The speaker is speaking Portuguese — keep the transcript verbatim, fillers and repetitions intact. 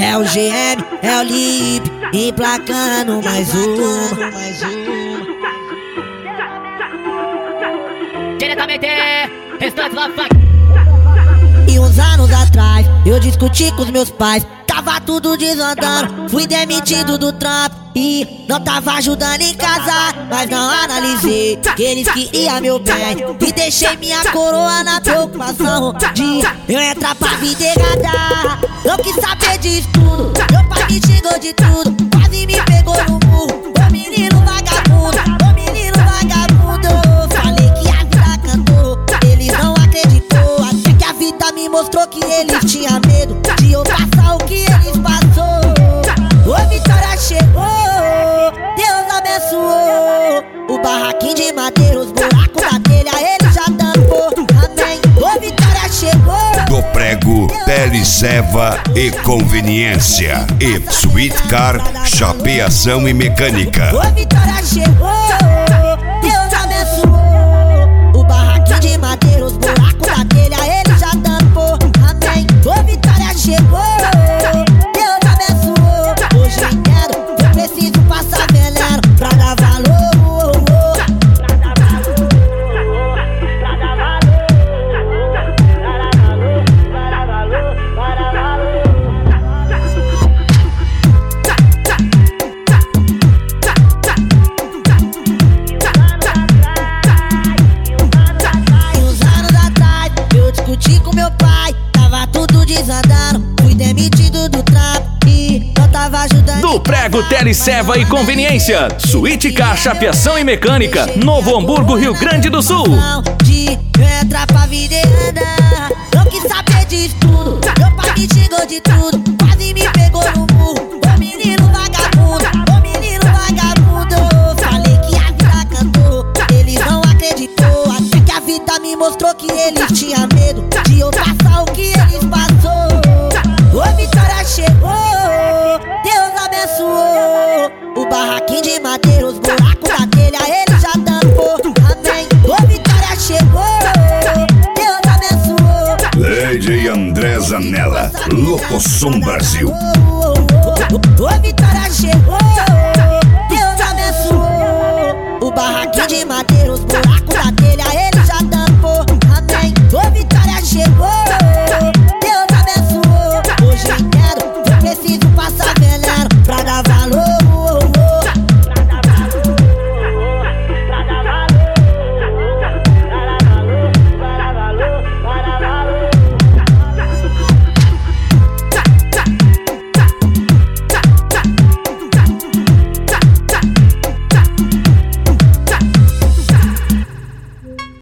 É o G M, é o Lip, emplacando mais uma. Diretamente, restante lá vai. E uns anos atrás, eu discuti com os meus pais. Tava tudo desandando, fui demitido do trampo e não tava ajudando em casa. Mas não analisei que eles queriam meu bem e deixei minha coroa na preocupação de eu entrar pra vida errada. Eu quis saber disso tudo, meu pai me xingou de tudo, quase me pegou no murro. Ô menino vagabundo, ô menino vagabundo. Falei que a vida cantou, eles não acreditou. Até que a vida me mostrou que eles tinham medo de eu passar o que eles passou. Ô Vitória chegou, Deus abençoou. O barraquinho de madeira, os buracos da telha, ele já tampou. Amém. Ô Vitória chegou. Do Prego, Teleceva e Conveniência e Sweet Car, chapeação e mecânica. Ô Vitória chegou, Deus abençoou. O barraquinho de madeira, os buracos da telha, ele já tampou. Amém. Ô Vitória chegou. Hoje eu entendo, eu preciso passar veneno pra dar valor. Pra dar valor, pra dar valor, pra dar valor, pra dar valor, pra dar valor. E uns anos atrás, eu discuti com meu pai, tava tudo desandando, fui demitido do trampo. Do Prego, Teleceva e Conveniência, Sweet Car, chapeação e mecânica, Novo Hamburgo, Rio Grande do Sul. De entrar pra vida errada, eu quis saber disso tudo, meu pai me xingou de tudo, quase me pegou no murro. Ô menino vagabundo, ô menino vagabundo. Falei que a vida cantou, eles não acreditou. Até que a vida me mostrou que eles tinham medo de eu passar o que eles passou. Ô Vitória chegou, Deus abençoou. O barraquinho de madeira, os buracos da telha, ele já tampou. Amém. Ô Vitória chegou, Deus abençoou. Lady André Zanella, Locosom Brasil. Ô Vitória chegou, Deus abençoou. O barraquinho de madeira, os buracos